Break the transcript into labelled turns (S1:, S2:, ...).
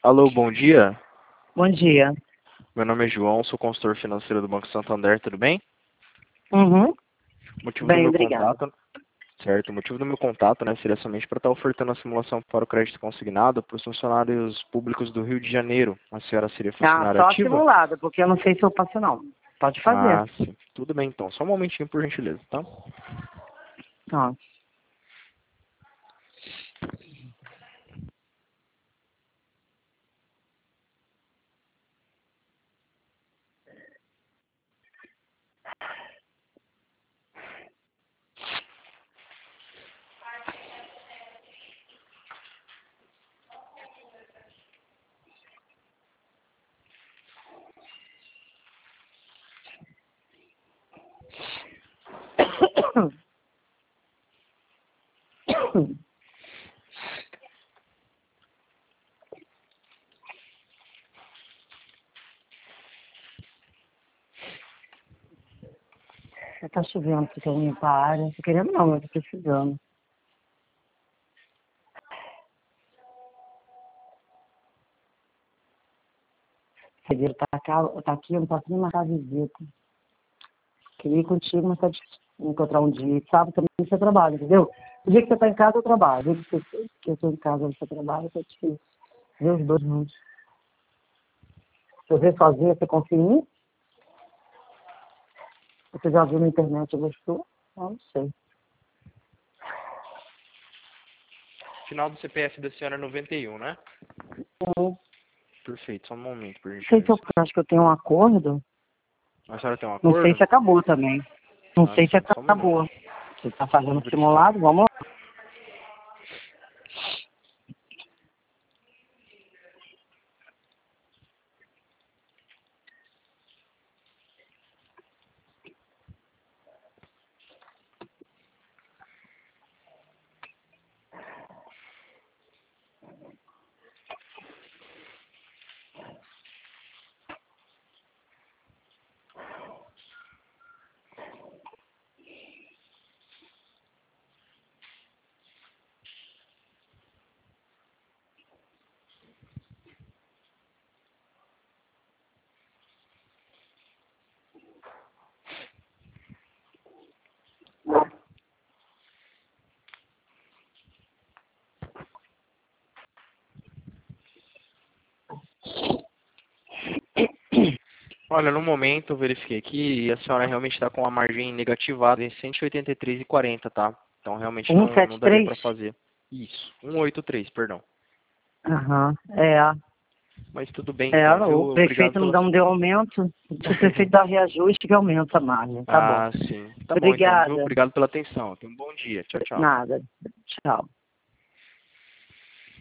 S1: Alô, bom dia.
S2: Bom dia.
S1: Meu nome é João, sou consultor financeiro do Banco Santander, tudo bem?
S2: Uhum.
S1: Motivo do
S2: Bem,
S1: meu
S2: obrigada.
S1: contato, certo? O motivo do meu contato, seria somente para estar ofertando a simulação para o crédito consignado para os funcionários públicos do Rio de Janeiro. A senhora seria
S2: Ah,
S1: funcionária
S2: só
S1: ativa?
S2: simulada, porque eu não sei se eu passo não. Pode fazer.
S1: Ah, sim. Tudo bem então. Só um momentinho, por gentileza, tá?
S2: Ó. Já tá chovendo, porque eu limpar a área. Tô querendo não, mas tô precisando. O pedreiro tá aqui, eu não posso nem marcar a visita. Queria ir contigo, mas tá difícil encontrar um dia. E sábado também você trabalha, entendeu? O dia que você tá em casa, eu trabalho. O dia que eu tô em casa, você trabalha, tá difícil. Ver os dois juntos. Se eu ver sozinha, você confia em mim? Você já viu na internet e gostou? Eu não sei.
S1: Final do CPF da senhora é 91, né?
S2: Não
S1: Perfeito, só um momento, por
S2: sei se eu
S1: gentileza.
S2: acho que eu tenho um acordo.
S1: A senhora tem um
S2: Não sei
S1: acordo?
S2: se acabou também. Não
S1: Ah,
S2: sei se
S1: sim, só um minuto.
S2: acabou. Você está fazendo
S1: Vamos verificar.
S2: simulado? Vamos lá.
S1: Olha, no momento eu verifiquei aqui e a senhora realmente está com a margem negativada em 183,40, tá? Então realmente não daria
S2: 173?
S1: para fazer. Isso, 183, perdão.
S2: Aham. É.
S1: Mas tudo bem
S2: É,
S1: então, viu?
S2: o
S1: Obrigado
S2: prefeito
S1: pela...
S2: não deu aumento. Se o prefeito dá reajuste, que aumenta a margem. Tá bom.
S1: Ah, sim. Tá bom então, viu?
S2: Obrigada.
S1: Obrigado pela atenção. Tenha um bom dia. Tchau, tchau.
S2: Nada. Tchau.